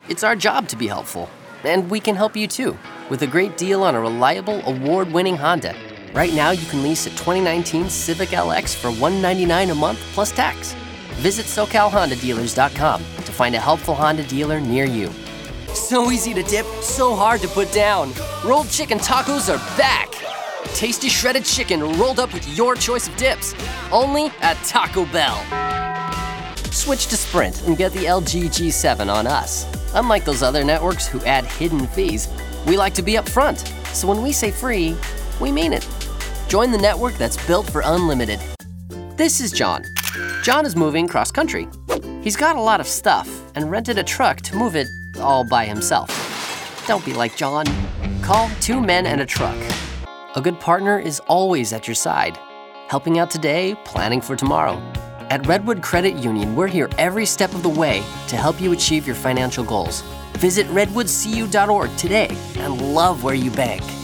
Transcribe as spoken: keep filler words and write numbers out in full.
It's our job to be helpful. And we can help you too, with a great deal on a reliable, award-winning Honda. Right now, you can lease a twenty nineteen Civic L X for one hundred ninety-nine dollars a month plus tax. Visit so cal honda dealers dot com to find a helpful Honda dealer near you. So easy to dip, so hard to put down. Rolled chicken tacos are back. Tasty shredded chicken rolled up with your choice of dips. Only at Taco Bell. Switch to Sprint and get the L G G seven on us. Unlike those other networks who add hidden fees, we like to be upfront. So when we say free, we mean it. Join the network that's built for unlimited. This is John. John is moving cross country. He's got a lot of stuff and rented a truck to move it all by himself. Don't be like John. Call Two Men and a Truck. A good partner is always at your side, helping out today, planning for tomorrow. At Redwood Credit Union, we're here every step of the way to help you achieve your financial goals. Visit redwood c u dot org today and love where you bank.